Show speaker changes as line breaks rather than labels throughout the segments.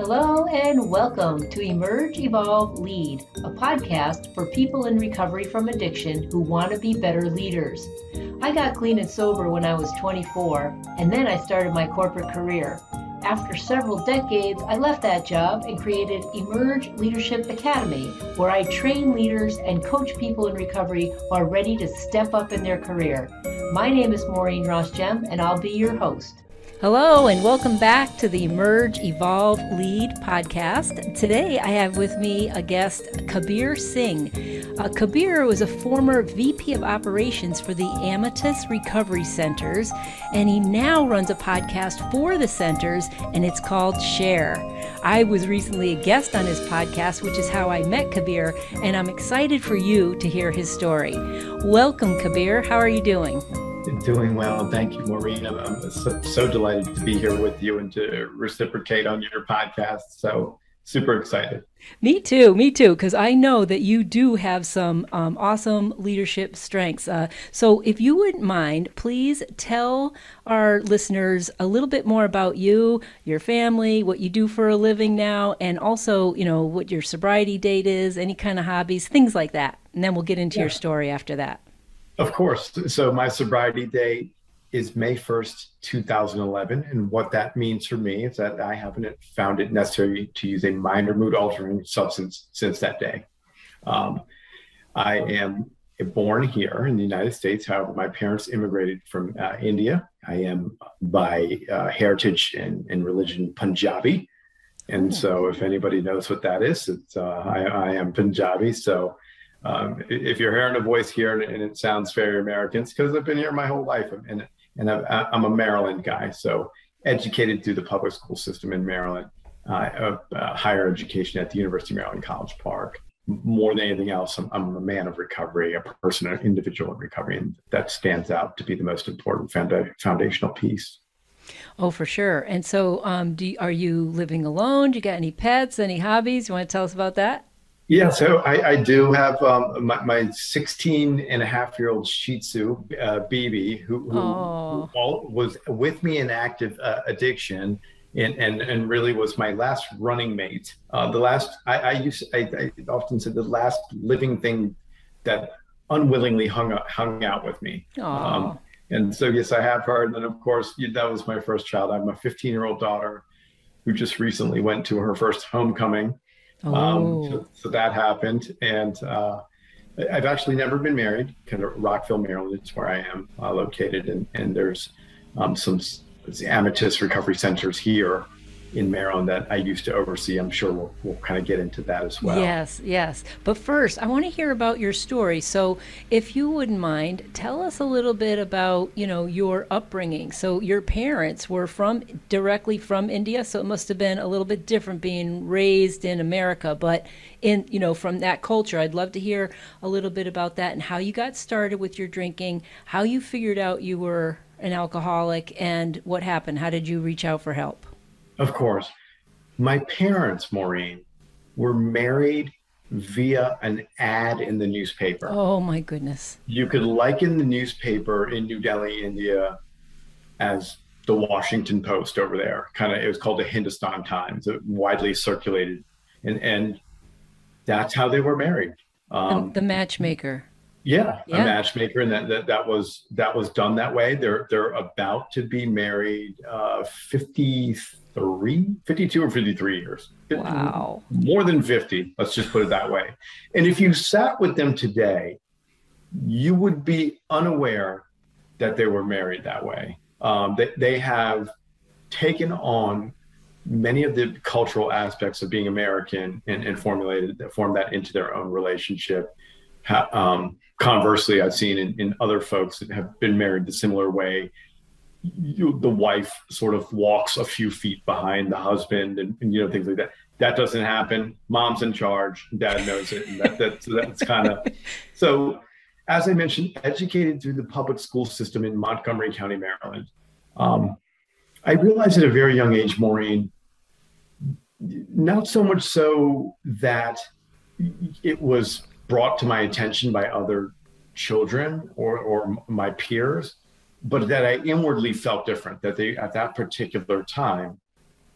Hello and welcome to Emerge, Evolve, Lead, a podcast for people in recovery from addiction who want to be better leaders. I got clean and sober when I was 24, and then I started my corporate career. After several decades, I left that job and created Emerge Leadership Academy, where I train leaders and coach people in recovery who are ready to step up in their career. My name is Maureen Ross-Jem, and I'll be your host. Hello, and welcome back to the Emerge, Evolve, Lead podcast. Today, I have with me a guest, Kabir Singh. Kabir was a former VP of Operations for the Amatus Recovery Centers, and he now runs a podcast for the centers, and it's called Share. I was recently a guest on his podcast, which is how I met Kabir, and I'm excited for you to hear his story. Welcome, Kabir. How are you doing?
Doing well. Thank you, Maureen. I'm so delighted to be here with you and to reciprocate on your podcast. So super excited.
Me too, because I know that you do have some awesome leadership strengths. So if you wouldn't mind, please tell our listeners a little bit more about you, your family, what you do for a living now, and also, what your sobriety date is, any kind of hobbies, things like that. And then we'll get into your story after that.
Of course. So my sobriety date is May 1st, 2011. And what that means for me is that I haven't found it necessary to use a minor mood altering substance since that day. I am born here in the United States. However, my parents immigrated from India. I am by heritage and religion Punjabi. And so if anybody knows what that is, I am Punjabi. So if you're hearing a voice here and it sounds very American, it's because I've been here my whole life, and I'm a Maryland guy. So educated through the public school system in Maryland, higher education at the University of Maryland, College Park. More than anything else, I'm a man of recovery, a person, an individual in recovery, and that stands out to be the most important foundational piece.
Oh, for sure. And so are you living alone? Do you got any pets, any hobbies? You want to tell us about that?
Yeah, so I do have my 16 and a half-year-old Shih Tzu, BB, who was with me in active addiction and really was my last running mate. I often said the last living thing that unwillingly hung out with me. And so, yes, I have her. And then, of course, that was my first child. I have my 15-year-old daughter who just recently went to her first homecoming. So that happened, and I've actually never been married. Kind of Rockville, Maryland is where I am located, and there's some Amatus recovery centers here in Maryland that I used to oversee. I'm sure we'll kind of get into that as well.
Yes. But first, I want to hear about your story. So if you wouldn't mind, tell us a little bit about, your upbringing. So your parents were directly from India, so it must have been a little bit different being raised in America, but from that culture. I'd love to hear a little bit about that and how you got started with your drinking, how you figured out you were an alcoholic, and what happened. How did you reach out for help?
Of course. My parents, Maureen, were married via an ad in the newspaper.
Oh, my goodness.
You could liken the newspaper in New Delhi, India, as the Washington Post over there. It was called the Hindustan Times, widely circulated. And that's how they were married.
The matchmaker.
Yeah, a matchmaker, and that was done that way. They're about to be married 52 or 53 years.
Wow.
More than 50, let's just put it that way. And if you sat with them today, you would be unaware that they were married that way. They have taken on many of the cultural aspects of being American and formed that into their own relationship. Conversely, I've seen in other folks that have been married the similar way, the wife sort of walks a few feet behind the husband and things like that. That doesn't happen. Mom's in charge. Dad knows it. And that's kind of so. As I mentioned, educated through the public school system in Montgomery County, Maryland. I realized at a very young age, Maureen, not so much so that it was brought to my attention by other children or my peers, but that I inwardly felt different, that they, at that particular time,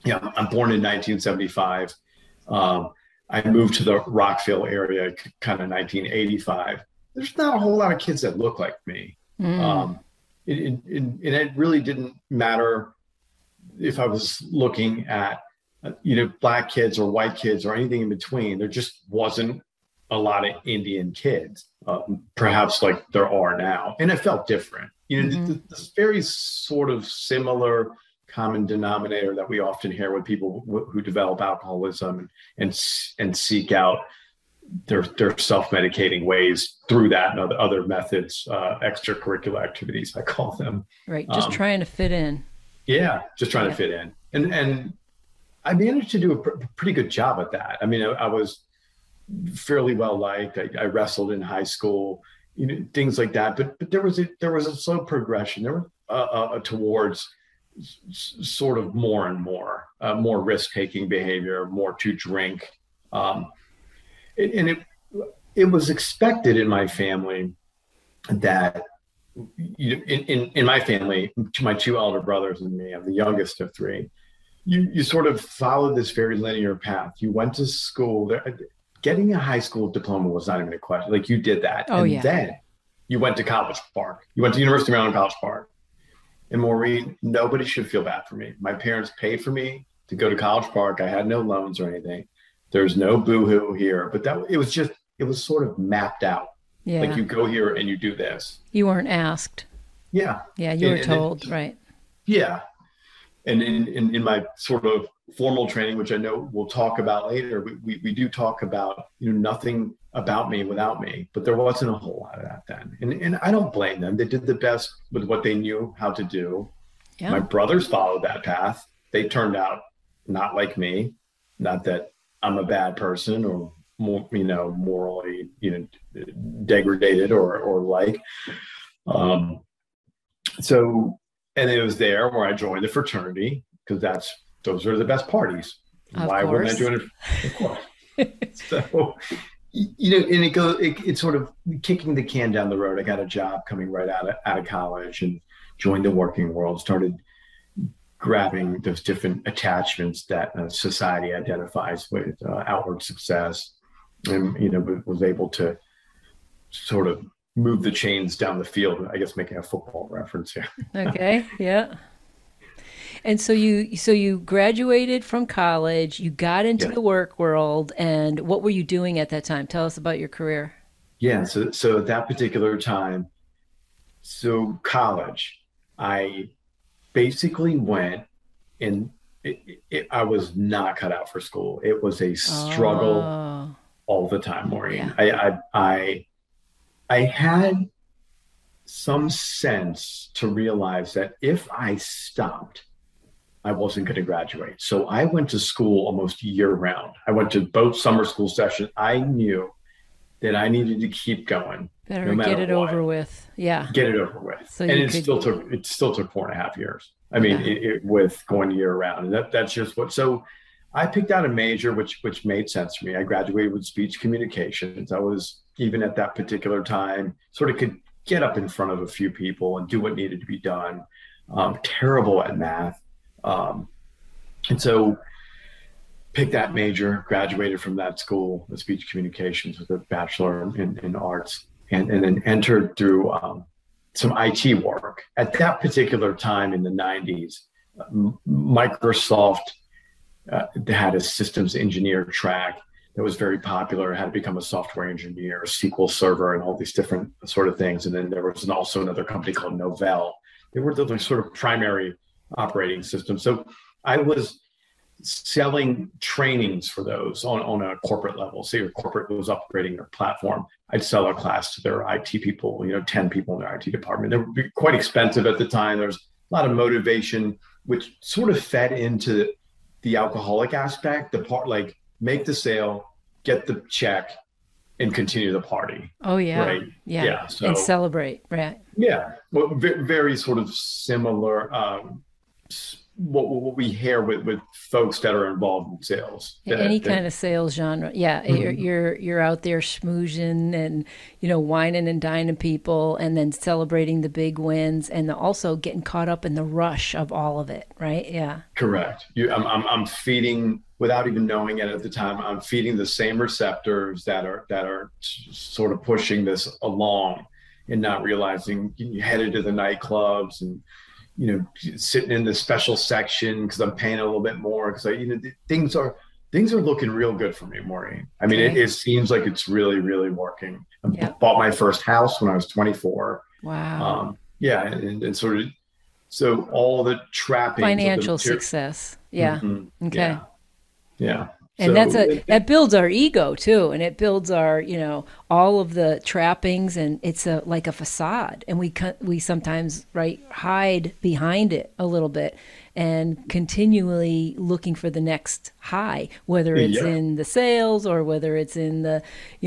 Yeah, I'm born in 1975. Um, I moved to the Rockville area kind of 1985. There's not a whole lot of kids that look like me.
Mm.
Um, and it really didn't matter if I was looking at, black kids or white kids or anything in between. There just wasn't a lot of Indian kids, perhaps like there are now. And it felt different.
Hmm.
This very sort of similar common denominator that we often hear with people who develop alcoholism and seek out their self-medicating ways through that and other methods, extracurricular activities, I call them.
Right. Just
Um,
trying to fit in.
yeah, just trying to
Yeah.
fit in. And I managed to do a pretty good job at that. I mean, I was fairly well liked. I wrestled in high school, things like that. But there was a slow progression. There was towards sort of more and more risk taking behavior, more to drink, um, and it was expected in my family that in my family, to my two elder brothers and me, I'm the youngest of three. You sort of followed this very linear path. You went to school. Getting a high school diploma was not even a question. Like you did that,
Oh,
and
yeah.
then you went to College Park. You went to University of Maryland College Park. And Maureen, nobody should feel bad for me. My parents paid for me to go to College Park. I had no loans or anything. There's no boohoo here, but it was sort of mapped out. Like
Yeah.
you go here and you do this.
You weren't asked.
Yeah.
Yeah. You were
And then,
told. Right.
yeah. And in my sort of formal training, which I know we'll talk about later, we do talk about, nothing about me without me, but there wasn't a whole lot of that then. And I don't blame them. They did the best with what they knew how to do. My
Yeah.
brothers followed that path. They turned out not like me. Not that I'm a bad person or more, morally, degraded or like. Um, so, and it was there where I joined the fraternity because those are the best parties.
Of
Why wouldn't I
course.
join it? Of course. So, and it's sort of kicking the can down the road. I got a job coming right out of college and joined the working world, started grabbing those different attachments that society identifies with, outward success, and was able to sort of move the chains down the field. I guess making a football reference here.
Okay. Yeah. And so you graduated from college, you got into
Yeah,
the work world, and what were you doing at that time? Tell us about your career.
yeah. So at that particular time, so college, I basically went and I was not cut out for school. It was a struggle
Oh,
all the time, Maureen.
yeah.
I had some sense to realize that if I stopped, I wasn't going to graduate. So I went to school almost year round. I went to both summer school sessions. I knew that I needed to keep going no
Better get
matter
it
what,
over with. Yeah.
get it over with.
So
And
you could,
it still took 4.5 years. I mean,
yeah.
with going year round, and that's just what. So I picked out a major which made sense for me. I graduated with speech communications. I was, even at that particular time, sort of could get up in front of a few people and do what needed to be done. Terrible at math. Um, and so picked that major, graduated from that school, the speech communications with a bachelor in arts, and then entered through some IT work. At that particular time in the 90s, Microsoft had a systems engineer track that was very popular. Had to become a software engineer, SQL Server, and all these different sort of things. And then there was also another company called Novell. They were the sort of primary operating systems. So I was selling trainings for those on a corporate level. Say your corporate was upgrading their platform. I'd sell a class to their IT people, 10 people in their IT department. They would be quite expensive at the time. There's a lot of motivation, which sort of fed into the alcoholic aspect, the part like make the sale, get the check, and continue the party.
Oh, yeah.
Right.
Yeah.
Yeah.
And
So
celebrate. Right.
yeah, well, very sort of similar what we hear with folks that are involved in sales.
Any kind of sales genre. Yeah, you're out there schmoozing and, whining and dining people and then celebrating the big wins and also getting caught up in the rush of all of it, right? Yeah.
Correct. I'm feeding, without even knowing it at the time, I'm feeding the same receptors that are sort of pushing this along and not realizing you headed to the nightclubs and sitting in the special section because I'm paying a little bit more because things are looking real good for me, Maureen. I mean, it seems like it's really, really working. I bought my first house when I was 24.
Wow.
And sort of, so all the trappings,
financial success. Yeah.
Mm-hmm.
Okay.
Yeah.
And that builds our ego too. And it builds our, all of the trappings, and it's like a facade. And we sometimes hide behind it a little bit and continually looking for the next high, whether it's in the sales or whether it's in the,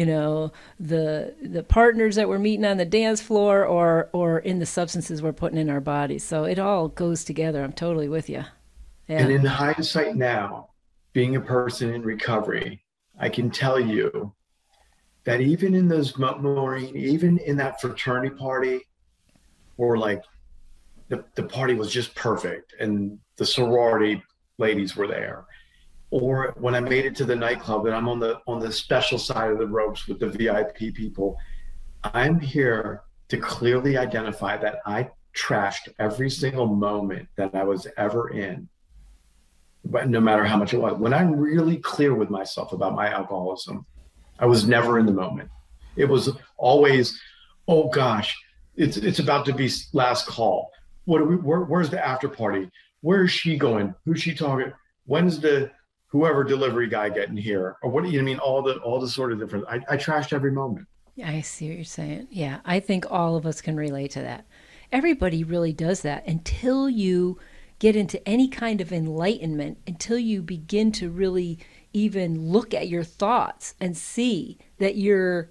the partners that we're meeting on the dance floor or in the substances we're putting in our bodies. So it all goes together. I'm totally with you. Yeah.
And in hindsight now, being a person in recovery, I can tell you that even in those, Maureen, even in that fraternity party, or like the party was just perfect and the sorority ladies were there, or when I made it to the nightclub and I'm on the special side of the ropes with the VIP people, I'm here to clearly identify that I trashed every single moment that I was ever in. But no matter how much it was, when I'm really clear with myself about my alcoholism, I was never in the moment. It was always, oh gosh, it's about to be last call. Where's the after party? Where is she going? Who's she talking? When's the whoever delivery guy getting here? Or what do you mean? All the sort of different. I trashed every moment.
I see what you're saying. Yeah, I think all of us can relate to that. Everybody really does that until you get into any kind of enlightenment, until you begin to really even look at your thoughts and see that you're,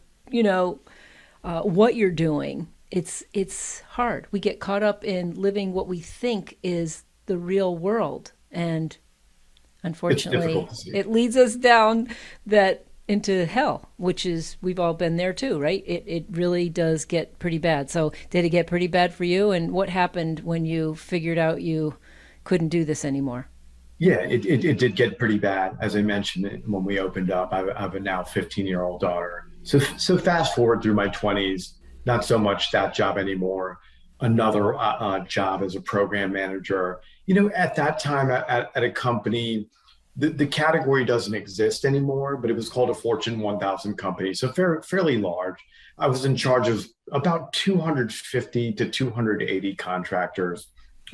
what you're doing. It's hard. We get caught up in living what we think is the real world. And unfortunately, it leads us down into hell, which is, we've all been there too, right? It really does get pretty bad. So did it get pretty bad for you? And what happened when you figured out you couldn't do this anymore?
Yeah, it did get pretty bad. As I mentioned when we opened up, I have a now 15-year-old daughter. So fast forward through my 20s, not so much that job anymore. Another job as a program manager. At that time at a company, the category doesn't exist anymore, but it was called a Fortune 1000 company. So fairly large. I was in charge of about 250 to 280 contractors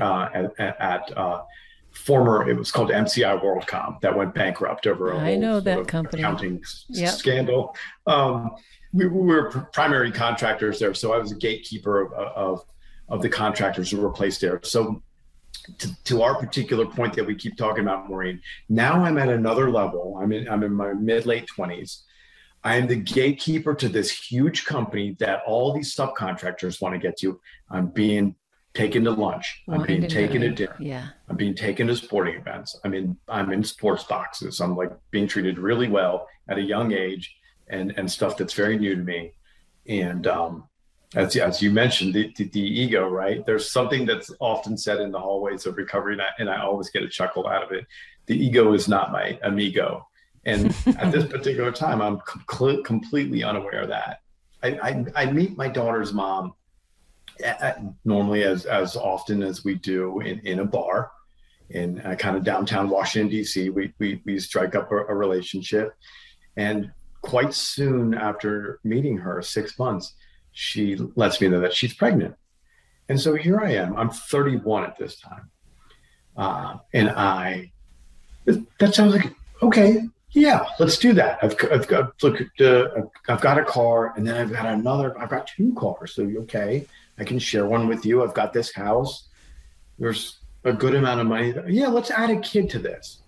at former, it was called MCI WorldCom, that went bankrupt over
I know that company
accounting scandal. We were primary contractors there, so I was a gatekeeper of the contractors who were placed there. So to our particular point that we keep talking about, Maureen, now I'm at another level. I'm in my late 20s. I am the gatekeeper to this huge company that all these subcontractors want to get to. I'm being taken to lunch. I'm being taken to dinner.
Yeah.
I'm being taken to sporting events. I'm in sports boxes. I'm like being treated really well at a young age and stuff that's very new to me. And as you mentioned, the ego, right? There's something that's often said in the hallways of recovery, and I always get a chuckle out of it. The ego is not my amigo. And at this particular time, I'm completely unaware of that. I meet my daughter's mom normally as often as we do in a bar in kind of downtown Washington, D.C. We strike up a relationship. And quite soon after meeting her, 6 months, she lets me know that she's pregnant. And so here I am. I'm 31 at this time. And that sounds like, okay, yeah, let's do that. I've got a car, and then I've got 2 cars. So, okay, I can share one with you. I've got this house. There's a good amount of money. Yeah, let's add a kid to this.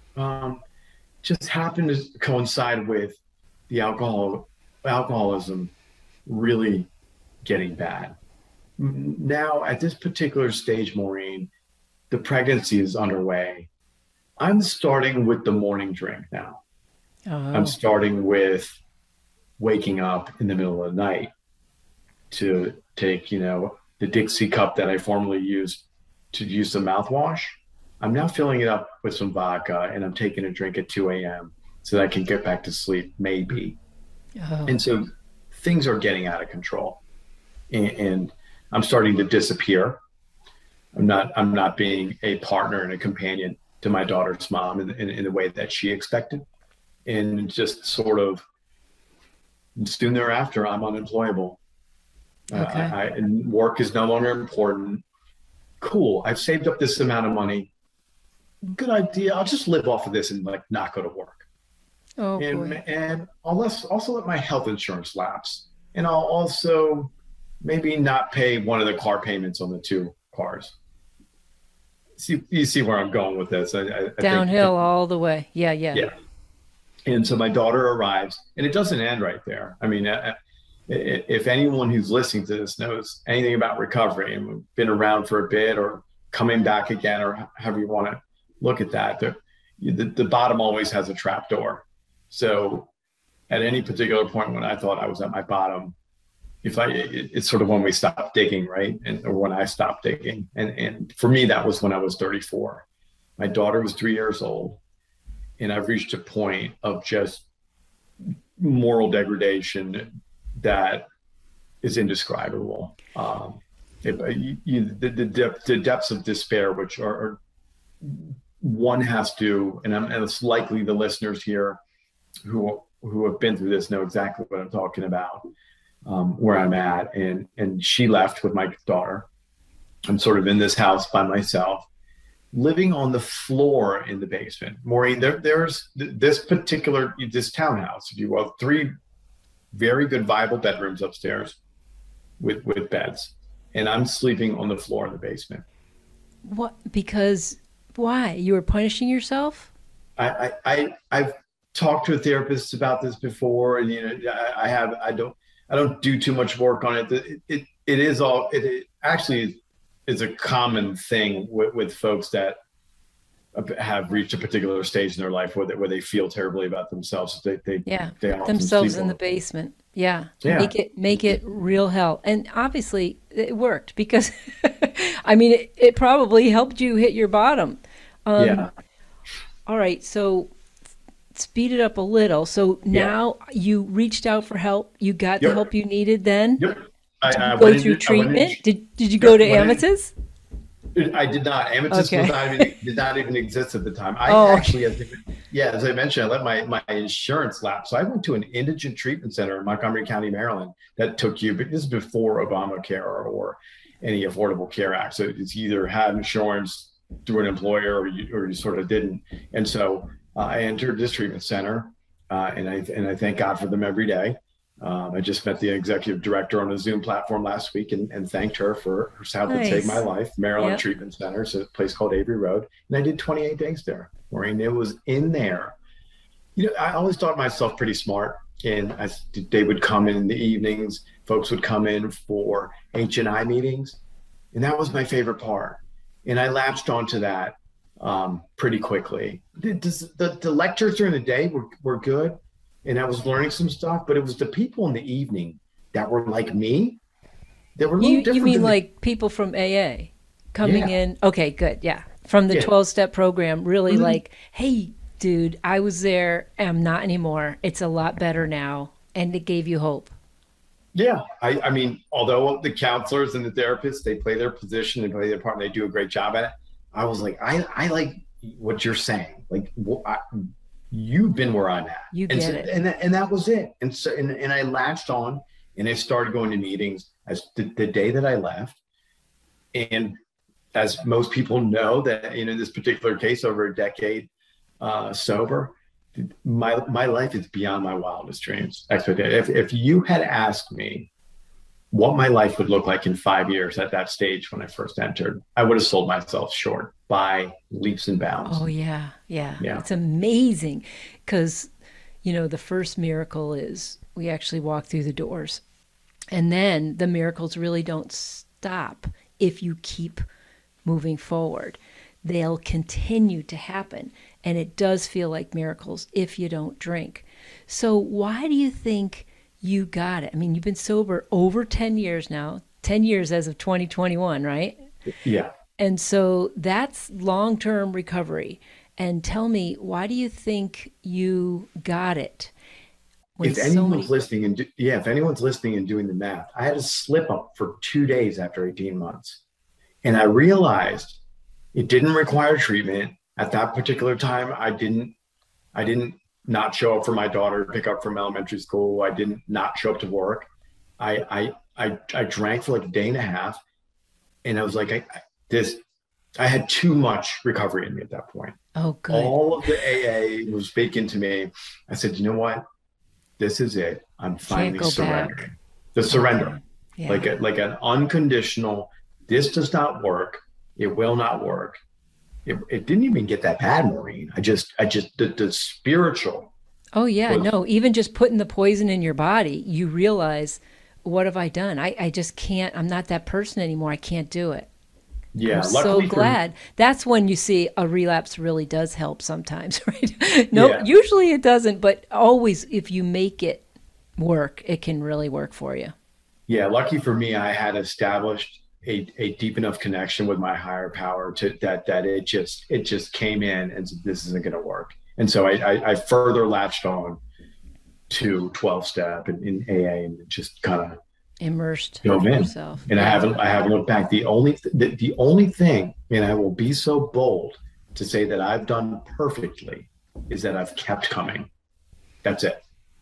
Just happened to coincide with the alcoholism really getting bad. Now, at this particular stage, Maureen, the pregnancy is underway, I'm starting with the morning drink now. I'm
Oh,
starting with waking up in the middle of the night to take, the Dixie cup that I formerly used to use the mouthwash. I'm now filling it up with some vodka and I'm taking a drink at 2 a.m. so that I can get back to sleep, maybe.
oh,
And so things are getting out of control and I'm starting to disappear. I'm not being a partner and a companion to my daughter's mom in the way that she expected. And just sort of soon thereafter, I'm unemployable.
okay.
And work is no longer important. Cool. I've saved up this amount of money. Good idea. I'll just live off of this and like not go to work.
Oh boy.
And I'll also let my health insurance lapse. And I'll also maybe not pay one of the car payments on the two cars. You see where I'm going with this. I think,
Downhill all the way. Yeah, yeah.
yeah. And so my daughter arrives, and it doesn't end right there. I mean, if anyone who's listening to this knows anything about recovery and been around for a bit or coming back again, or however you want to look at that, the bottom always has a trap door. So at any particular point when I thought I was at my bottom, it's sort of when we stop digging, right? Or when I stopped digging. And for me, that was when I was 34. My daughter was 3 years old. And I've reached a point of just moral degradation that is indescribable. The depths of despair, which are one has to, and it's likely the listeners here who have been through this know exactly what I'm talking about, where I'm at. And she left with my daughter. I'm sort of in this house by myself, living on the floor in the basement. Maureen, there's this townhouse, if you will, 3 very good viable bedrooms upstairs with beds. And I'm sleeping on the floor in the basement.
What? Because why? You were punishing yourself?
I've talked to a therapist about this before, and I don't do too much work on it. It actually is a common thing with folks that have reached a particular stage in their life where they feel terribly about themselves.
Yeah.
They often
Themselves
sleep
in the
on.
basement. Yeah.
Yeah,
Make it real hell. And obviously it worked because I mean it probably helped you hit your bottom.
yeah,
All right, so speed it up a little. So
yeah.
now you reached out for help. You got the
Yep,
help you needed then?
yep.
Did you
I
go
went
through
in. I went in.
treatment? Did you go
Yep,
to
went in.
Amatus?
I did not. Amethyst
Okay.
did not even exist at the time. I
Oh, okay.
actually, as I mentioned, I let my insurance lapse. So I went to an indigent treatment center in Montgomery County, Maryland, that took you. But this is before Obamacare or any Affordable Care Act. So it's either had insurance through an employer or you sort of didn't. And so I entered this treatment center, and I thank God for them every day. I just met the executive director on a Zoom platform last week and thanked her for her help that saved my
Nice.
life. Maryland
Yep.
Treatment Center, it's a place called Avery Road. And I did 28 days there. Maureen, it was in there. I always thought myself pretty smart. And they would come in the evenings. Folks would come in for H&I meetings. And that was my favorite part. And I latched onto that pretty quickly. The lectures during the day were good, and I was learning some stuff, but it was the people in the evening that were like me. They were a little
You
different
mean
than
like people from AA coming
yeah,
in? Okay, good. Yeah. From the
yeah.
12-step program, really
Mhm.
like, hey, dude, I was there. I'm not anymore. It's a lot better now. And it gave you hope.
Yeah. I mean, although the counselors and the therapists, they play their position and play their part and they do a great job at it. I was like, I like what you're saying. Like, you've been where I'm at.
You
And
get
so,
it.
and that was it. And I latched on and I started going to meetings as the day that I left. And as most people know that, in this particular case, over a decade sober, my life is beyond my wildest dreams. If you had asked me what my life would look like in 5 years at that stage when I first entered, I would have sold myself short by leaps and bounds.
Oh, yeah. Yeah.
Yeah.
It's amazing because, the first miracle is we actually walk through the doors. And then the miracles really don't stop if you keep moving forward. they'll continue to happen. And it does feel like miracles if you don't drink. So why do you think you got it? I mean, you've been sober over 10 years now, 10 years as of 2021, right?
Yeah.
And so that's long-term recovery. And tell me, why do you think you got it?
If anyone's listening if anyone's listening and doing the math, I had a slip up for 2 days after 18 months. And I realized it didn't require treatment. At that particular time, I didn't not show up for my daughter to pick up from elementary school. I didn't not show up to work. I drank for like a day and a half. And I was like, I had too much recovery in me at that point.
Oh, good.
All of the AA was baked into me. I said, you know what? This is it. I'm finally surrendering.
Back.
The surrender,
yeah.
like an unconditional. This does not work. It will not work. It didn't even get that bad, Maureen. I just the spiritual.
Oh yeah, no. Even just putting the poison in your body, you realize, what have I done? I just can't. I'm not that person anymore. I can't do it.
Yeah,
I'm so glad. That's when you see a relapse really does help sometimes, right? Usually it doesn't, but always if you make it work, it can really work for you.
Yeah, lucky for me, I had established a deep enough connection with my higher power to that it just came in and said, this isn't going to work. And so I further latched on to 12-step and in AA and just kind of
immersed
yourself. And I haven't looked back. The only thing, and I will be so bold to say that I've done perfectly, is that I've kept coming. That's it.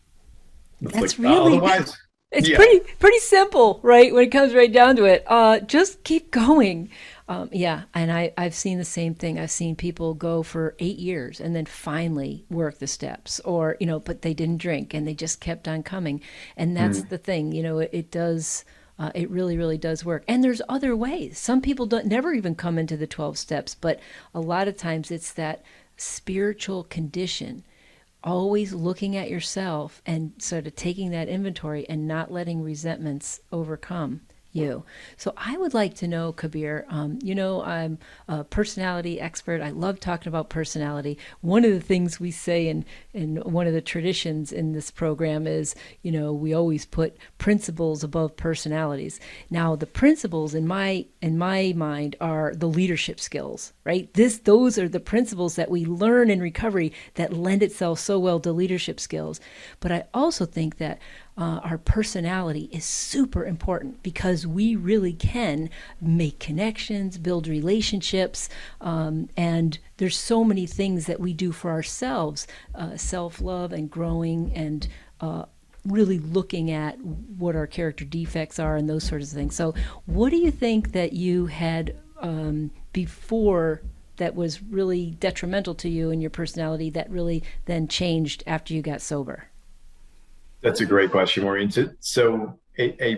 That's really otherwise. It's pretty simple, right? When it comes right down to it, just keep going. And I've seen the same thing. I've seen people go for 8 years and then finally work the steps, or but they didn't drink and they just kept on coming. And that's the thing. It does. It really, really does work. And there's other ways. Some people never even come into the 12 steps, but a lot of times it's that spiritual condition. Always looking at yourself and sort of taking that inventory and not letting resentments overcome you. So I would like to know, Kabir, I'm a personality expert. I love talking about personality. One of the things we say in one of the traditions in this program is, we always put principles above personalities. Now, the principles in my mind are the leadership skills, right? Those are the principles that we learn in recovery that lend itself so well to leadership skills. But I also think that our personality is super important because we really can make connections, build relationships, and there's so many things that we do for ourselves, self-love and growing and really looking at what our character defects are and those sorts of things. So what do you think that you had before that was really detrimental to you and your personality that really then changed after you got sober?
That's a great question, Maureen. So a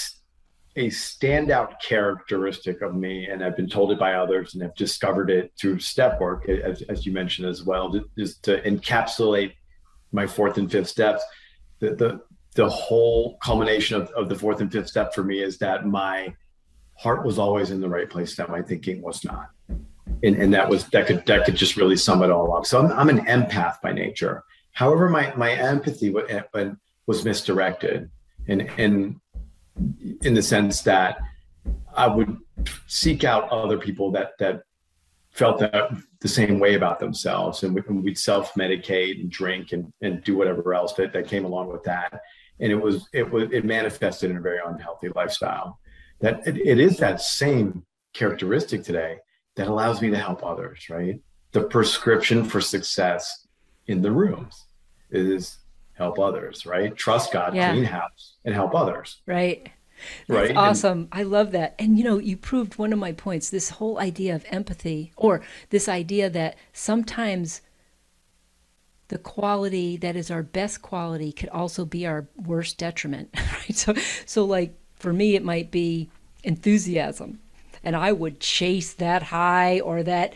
standout characteristic of me, and I've been told it by others and have discovered it through step work, as you mentioned as well, is to encapsulate my fourth and fifth steps. The whole culmination of the fourth and fifth step for me is that my heart was always in the right place, that my thinking was not. And that could just really sum it all up. So I'm an empath by nature. However, my empathy was misdirected, and in the sense that I would seek out other people that felt that the same way about themselves, and we'd self-medicate and drink and do whatever else that came along with that, and it manifested in a very unhealthy lifestyle. That it is that same characteristic today that allows me to help others. Right, the prescription for success in the rooms is help others, right? Trust God, clean house, and help others.
Right. That's awesome. I love that. And you proved one of my points, this whole idea of empathy, or this idea that sometimes the quality that is our best quality could also be our worst detriment, right? So like for me, it might be enthusiasm. And I would chase that high or that,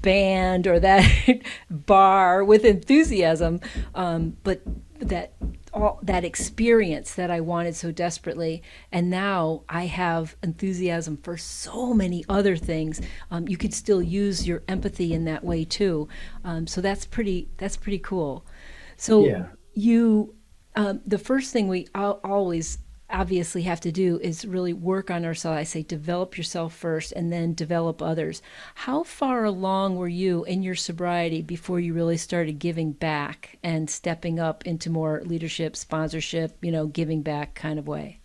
band or that bar with enthusiasm. But that all that experience that I wanted so desperately. And now I have enthusiasm for so many other things. You can still use your empathy in that way too. So that's pretty cool. So
Yeah.
you, the first thing we always obviously have to do is really work on ourselves. I say develop yourself first and then develop others. How far along were you in your sobriety before you really started giving back and stepping up into more leadership, sponsorship, giving back kind of way?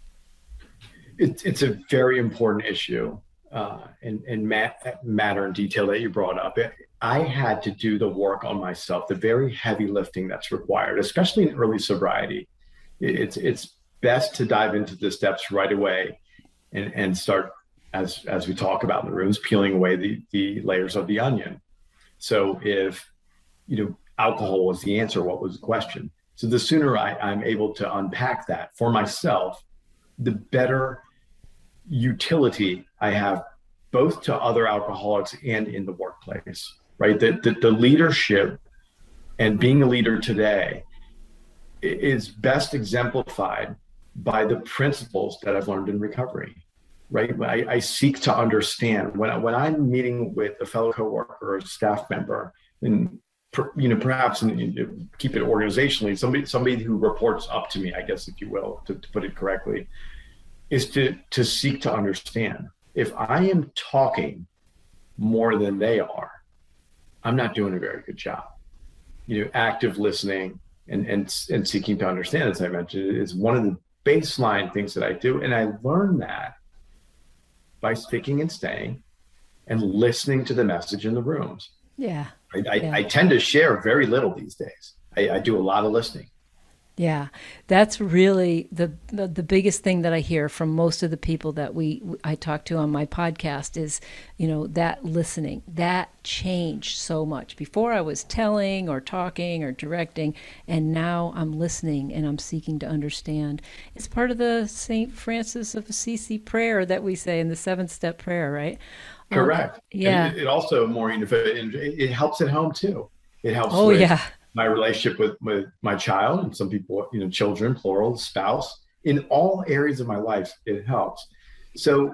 It's a very important issue and matter and detail that you brought up. I had to do the work on myself, the very heavy lifting that's required, especially in early sobriety. It's best to dive into the steps right away and start, as we talk about in the rooms, peeling away the layers of the onion. So if, alcohol was the answer, what was the question? So the sooner I'm able to unpack that for myself, the better utility I have both to other alcoholics and in the workplace, right? The leadership and being a leader today is best exemplified by the principles that I've learned in recovery, right? I seek to understand when I'm meeting with a fellow coworker or a staff member, and perhaps keep it organizationally, somebody who reports up to me, I guess, if you will, to put it correctly, is to seek to understand. If I am talking more than they are, I'm not doing a very good job. Active listening and seeking to understand, as I mentioned, is one of the baseline things that I do. And I learned that by sticking and staying and listening to the message in the rooms.
Yeah.
I tend to share very little these days. I do a lot of listening.
Yeah, that's really the biggest thing that I hear from most of the people that I talk to on my podcast is, that listening, that changed so much. Before I was telling or talking or directing, and now I'm listening and I'm seeking to understand. It's part of the St. Francis of Assisi prayer that we say in the 7-step prayer, right?
Correct.
Yeah.
And it also, Maureen, it helps at home too. It helps my relationship with my child, and some people, children, plural, spouse, in all areas of my life, it helps. So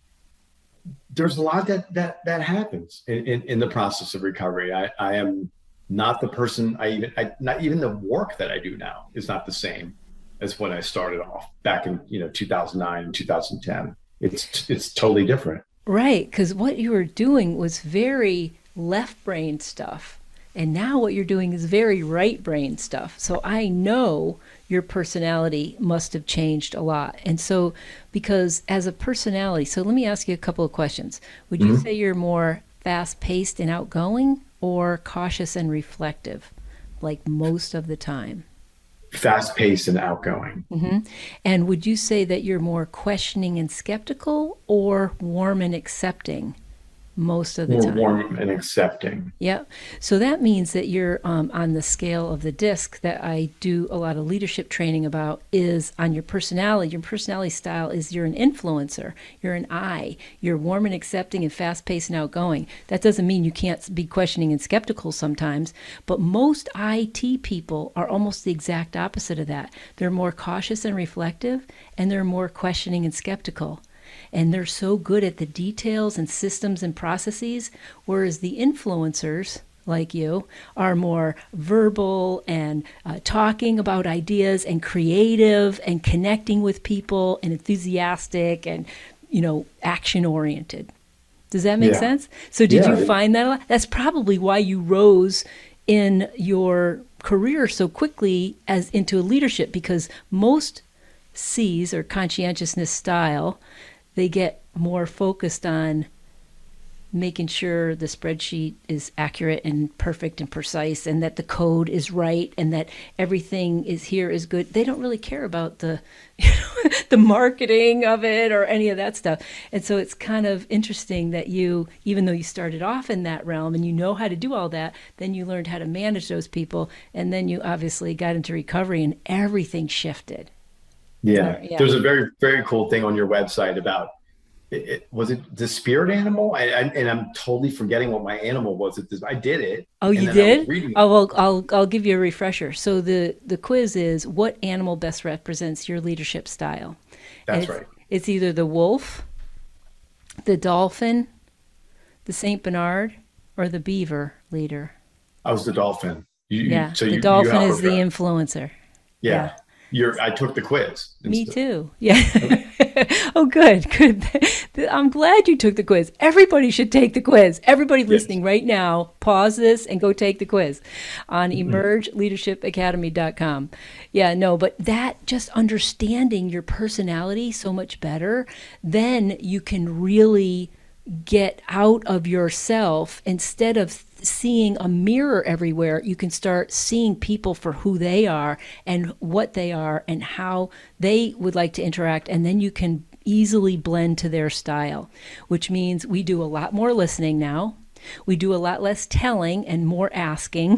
there's a lot that happens in the process of recovery. I am not the person not even the work that I do now is not the same as when I started off back in 2009 and 2010. It's totally different.
Right, because what you were doing was very left brain stuff. And now what you're doing is very right brain stuff. So I know your personality must have changed a lot. And so, because as a personality, so let me ask you a couple of questions. Would you say you're more fast-paced and outgoing or cautious and reflective, like most of the time?
Fast-paced and outgoing.
Mm-hmm. And would you say that you're more questioning and skeptical or warm and accepting? Most of the time.
Warm and accepting.
Yeah. So that means that you're on the scale of the DISC that I do a lot of leadership training about is on your personality. Your personality style is you're an influencer. You're an I. You're warm and accepting and fast-paced and outgoing. That doesn't mean you can't be questioning and skeptical sometimes, but most IT people are almost the exact opposite of that. They're more cautious and reflective, and they're more questioning and skeptical. And they're so good at the details and systems and processes, whereas the influencers, like you, are more verbal and talking about ideas and creative and connecting with people and enthusiastic and, action-oriented. Does that make sense? So did you find that a lot? That's probably why you rose in your career so quickly as into leadership, because most C's, or conscientiousness style, they get more focused on making sure the spreadsheet is accurate and perfect and precise, and that the code is right, and that everything is good. They don't really care about the the marketing of it or any of that stuff. And so it's kind of interesting that you, even though you started off in that realm and you know how to do all that, then you learned how to manage those people, and then you obviously got into recovery and everything shifted.
Yeah. There's a very, very cool thing on your website about Was it the spirit animal? And I'm totally forgetting what my animal was at this. I did it.
Oh,
And
you
then I was
did?
reading it.
Oh, well, I'll give you a refresher. So the quiz is, what animal best represents your leadership style? And
That's right.
it's either the wolf, the dolphin, the Saint Bernard, or the beaver leader.
I was the dolphin.
Yeah,
So
the
you
dolphin
helped
is the
her.
influencer. Yeah.
Yeah. I took the quiz.
Me too. Yeah. Oh, good. Good. I'm glad you took the quiz. Everybody should take the quiz. Everybody
Yes.
listening right now, pause this and go take the quiz on emergeleadershipacademy.com. Yeah, no, but that just understanding your personality so much better, then you can really get out of yourself. Instead of seeing a mirror everywhere, you can start seeing people for who they are and what they are and how they would like to interact, and then you can easily blend to their style, which means we do a lot more listening now. We do a lot less telling and more asking.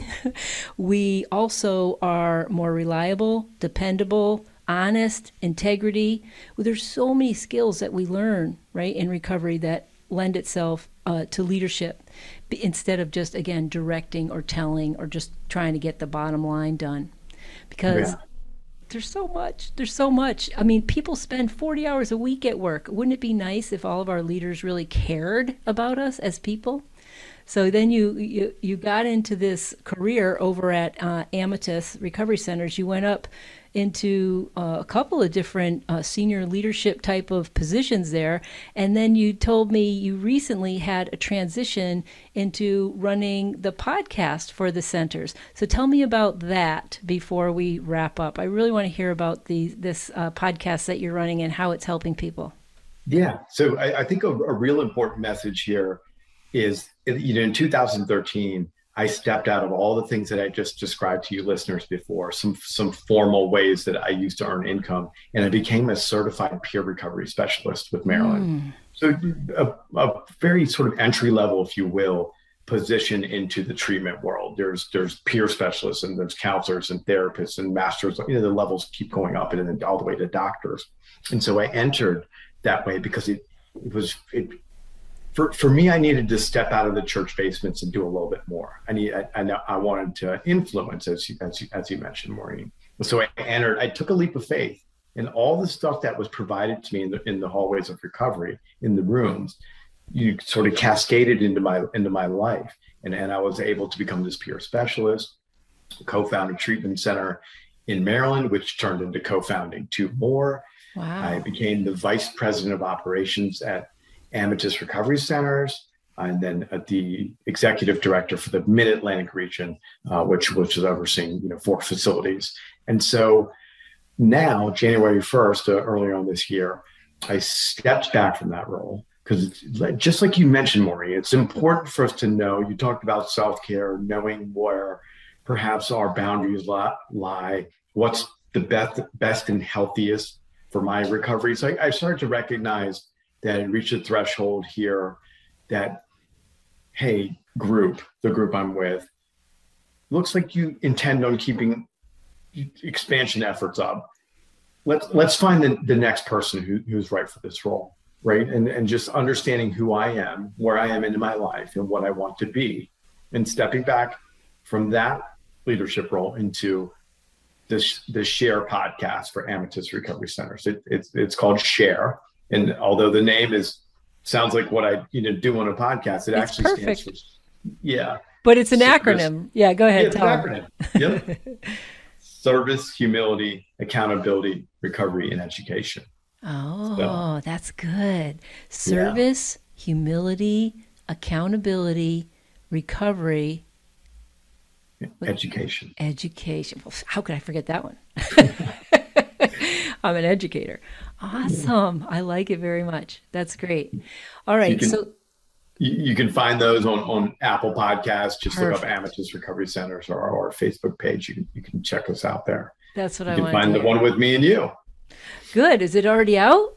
We also are more reliable, dependable, honest, integrity. Well, there's so many skills that we learn, right, in recovery that lend itself to leadership instead of just, again, directing or telling or just trying to get the bottom line done. Because
Yeah.
there's so much. I mean, people spend 40 hours a week at work. Wouldn't it be nice if all of our leaders really cared about us as people? So then you got into this career over at Amethyst Recovery Centers. You went up into a couple of different senior leadership type of positions there, and then you told me you recently had a transition into running the podcast for the centers. So tell me about that before we wrap up. I really want to hear about this podcast that you're running and how it's helping people.
Yeah. So I think a real important message here is, in 2013, I stepped out of all the things that I just described to you listeners before, some formal ways that I used to earn income, and I became a certified peer recovery specialist with Maryland. So a very sort of entry level, if you will, position into the treatment world. There's peer specialists and there's counselors and therapists and masters. The levels keep going up and then all the way to doctors. And so I entered that way because for me, I needed to step out of the church basements and do a little bit more. I wanted to influence, as you mentioned, Maureen. So I took a leap of faith, and all the stuff that was provided to me in the hallways of recovery, in the rooms, you sort of cascaded into my life, and I was able to become this peer specialist, co-founded treatment center in Maryland, which turned into co-founding two more.
Wow.
I became the vice president of operations at Amethyst Recovery Centers, and then the executive director for the Mid-Atlantic region, which is overseeing 4 facilities. And so now, January 1st, earlier on this year, I stepped back from that role because, just like you mentioned, Maureen, it's important for us to know. You talked about self-care, knowing where perhaps our boundaries lie, what's the best and healthiest for my recovery. So I started to recognize that I reached a threshold here that, hey, the group I'm with, looks like you intend on keeping expansion efforts up. Let's find the next person who's right for this role, right? And just understanding who I am, where I am in my life, and what I want to be, and stepping back from that leadership role into the Share podcast for Amethyst Recovery Centers. It's called Share. And although the name sounds like what I do on a podcast, it
It's
actually
perfect.
stands for, yeah.
But it's an
Service.
acronym. Yeah, go ahead.
Yeah, it's an
Tell 'em.
acronym. Yep. Service, humility, accountability, recovery, and education.
Oh, that's good. Service, humility, accountability, recovery,
Education.
education. Well, how could I forget that one? I'm an educator. Awesome. I like it very much. That's great. All right.
You can find those on Apple Podcasts. Just look up
Perfect.
Amethyst Recovery Centers or our Facebook page. You can check us out there.
That's what I
You can
wanted
find
to
the
hear.
one with me and you.
Good. Is it already out?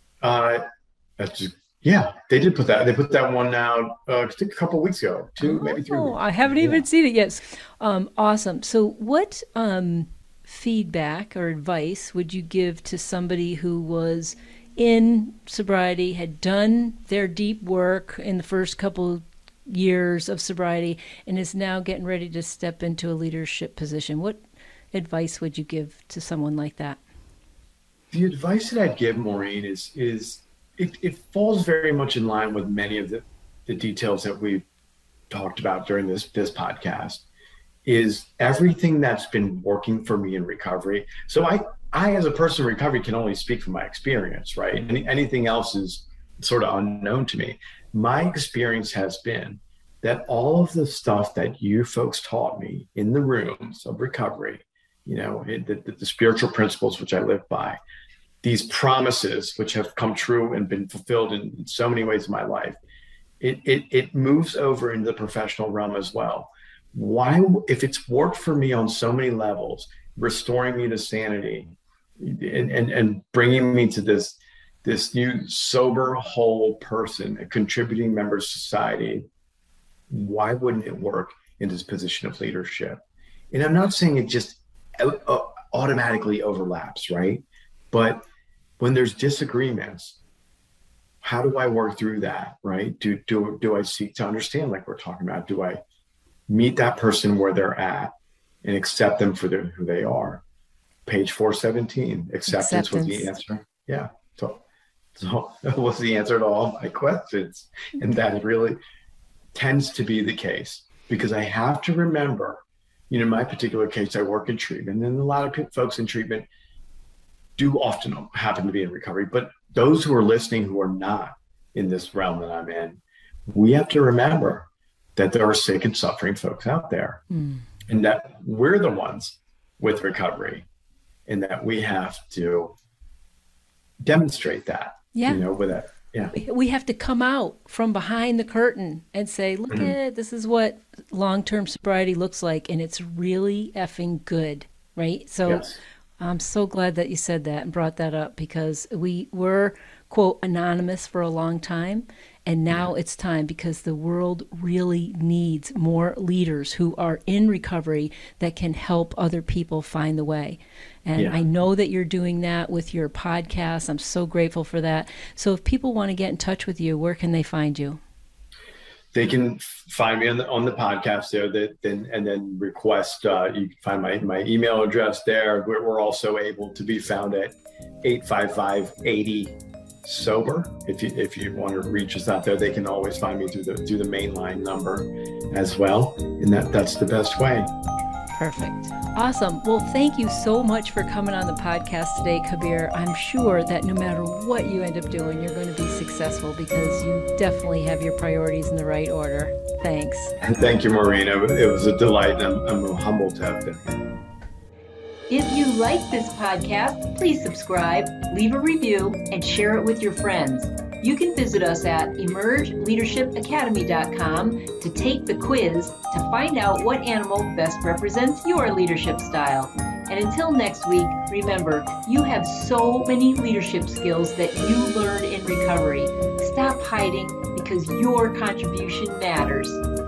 They did put that. They put that one out I think a couple of weeks ago, maybe 3
Oh,
weeks.
I haven't even seen it yet. Awesome. So what feedback or advice would you give to somebody who was in sobriety, had done their deep work in the first couple years of sobriety, and is now getting ready to step into a leadership position. What advice would you give to someone like that?
The advice that I'd give, Maureen, is it falls very much in line with many of the details that we've talked about during this podcast, is everything that's been working for me in recovery. So I as a person in recovery can only speak from my experience, right? Anything else is sort of unknown to me. My experience has been that all of the stuff that you folks taught me in the rooms of recovery, the spiritual principles which I live by, these promises which have come true and been fulfilled in so many ways in my life, it moves over into the professional realm as well. Why, if it's worked for me on so many levels, restoring me to sanity and bringing me to this new sober, whole person, a contributing member of society, why wouldn't it work in this position of leadership? And I'm not saying it just automatically overlaps, right? But when there's disagreements, how do I work through that, right? Do I seek to understand, like we're talking about? Do I meet that person where they're at and accept them for who they are? Page 417, acceptance was the answer. Yeah. So it was the answer to all my questions. And that really tends to be the case, because I have to remember, in my particular case, I work in treatment, and a lot of folks in treatment do often happen to be in recovery. But those who are listening who are not in this realm that I'm in, we have to remember that there are sick and suffering folks out there, and that we're the ones with recovery, and that we have to demonstrate that, with that. Yeah.
We have to come out from behind the curtain and say, look at this is what long-term sobriety looks like, and it's really effing good, right? So yes. I'm so glad that you said that and brought that up, because we were, quote, anonymous for a long time. And now it's time, because the world really needs more leaders who are in recovery that can help other people find the way. And I know that you're doing that with your podcast. I'm so grateful for that. So if people want to get in touch with you, where can they find you?
They can find me on the podcast there, and then request. You can find my email address there. We're also able to be found at 855-80-SOBER. If you want to reach us out there, they can always find me through the mainline number as well, and that's the best way.
Perfect. Awesome. Well, thank you so much for coming on the podcast today, Kabir. I'm sure that no matter what you end up doing, you're going to be successful, because you definitely have your priorities in the right order. Thanks.
Thank you, Maureen. It was a delight, and I'm humbled to have been here.
If you like this podcast, please subscribe, leave a review, and share it with your friends. You can visit us at emergeleadershipacademy.com to take the quiz to find out what animal best represents your leadership style. And until next week, remember, you have so many leadership skills that you learned in recovery. Stop hiding, because your contribution matters.